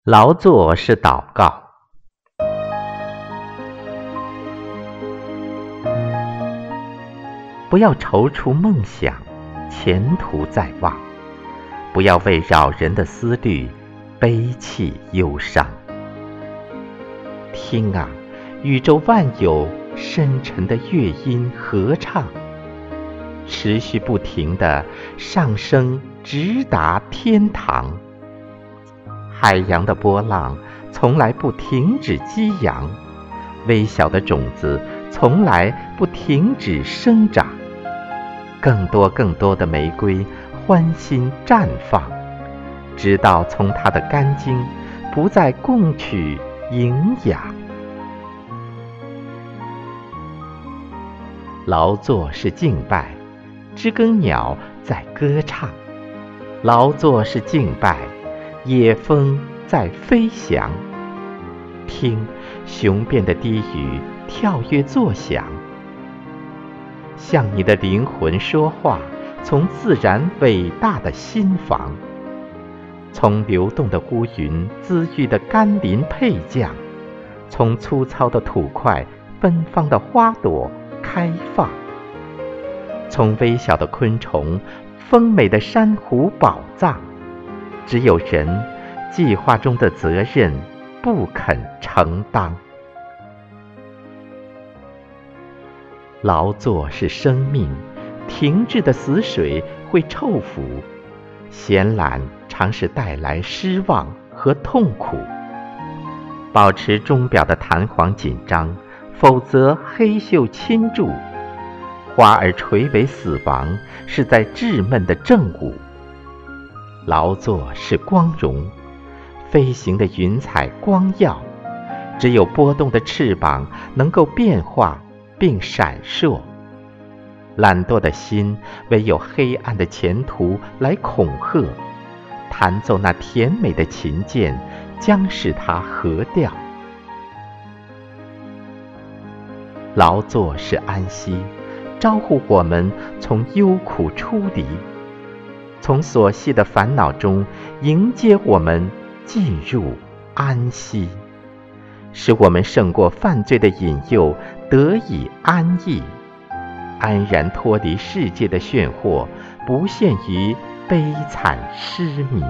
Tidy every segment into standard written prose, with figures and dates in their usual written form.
劳作是祷告。不要踌躇梦想，前途在望；不要为扰人的思虑悲泣忧伤。听啊，宇宙万有深沉的乐音合唱，持续不停地上升，直达天堂。海洋的波浪从来不停止激扬，微小的种子从来不停止生长。更多的玫瑰欢欣绽放，直到从它的干茎不再供取营养。劳作是敬拜，知更鸟在歌唱；劳作是敬拜，野蜂在飞翔。听雄辩的低语跳跃作响，向你的灵魂说话，从自然伟大的心房，从流动的乌云滋育的甘霖配降，从粗糙的土块芬芳的花朵开放，从微小的昆虫丰美的珊瑚宝藏。只有人计划中的责任不肯承当。劳作是生命，停滞的死水会臭腐，闲懒常是带来失望和痛苦。保持钟表的弹簧紧张，否则黑袖侵入。花儿垂尾死亡，是在稚闷的正午。劳作是光荣，飞行的云彩光耀，只有波动的翅膀能够变化并闪烁。懒惰的心唯有黑暗的前途来恐吓，弹奏那甜美的琴键，将使它合调。劳作是安息，招呼我们从忧苦出离，从琐细的烦恼中迎接我们进入安息，使我们胜过犯罪的引诱，得以安逸，安然脱离世界的炫惑，不陷于悲惨失迷。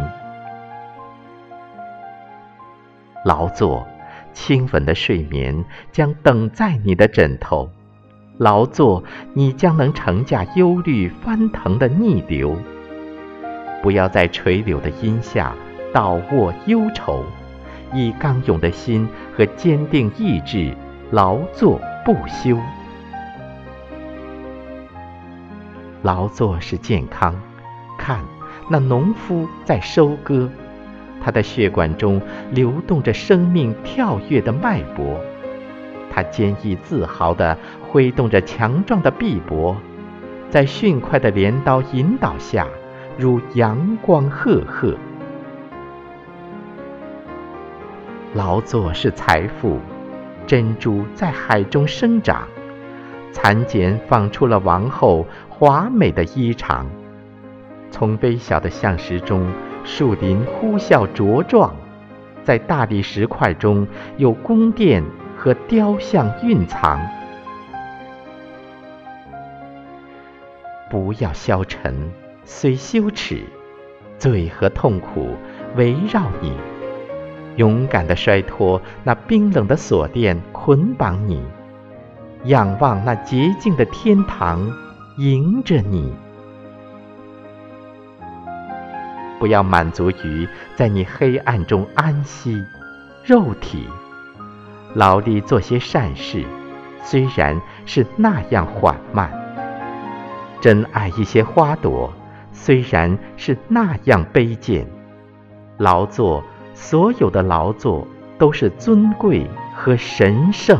劳作，亲吻的睡眠将等在你的枕头；劳作，你将能乘驾忧虑翻腾的逆流。不要在垂柳的荫下倒卧忧愁，以刚勇的心和坚定意志劳作不休。劳作是健康，看，那农夫在收割，他的血管中流动着生命跳跃的脉搏，他坚毅自豪地挥动着强壮的臂膊，在迅快的镰刀引导下，如阳光赫赫。劳作是财富，珍珠在海中生长，蚕茧纺出了王后华美的衣裳。从微小的橡石中，树林呼啸茁壮，在大理石块中有宫殿和雕像蕴藏。不要消沉，虽羞耻，罪和痛苦围绕你，勇敢地摔脱那冰冷的锁链捆绑你，仰望那洁净的天堂迎着你。不要满足于在你黑暗中安息，肉体劳力做些善事，虽然是那样缓慢；珍爱一些花朵，虽然是那样卑贱。劳作，所有的劳作都是尊贵和神圣。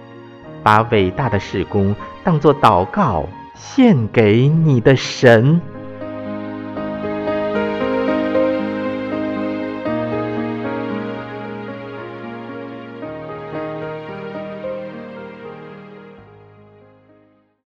把伟大的事工当作祷告献给你的神。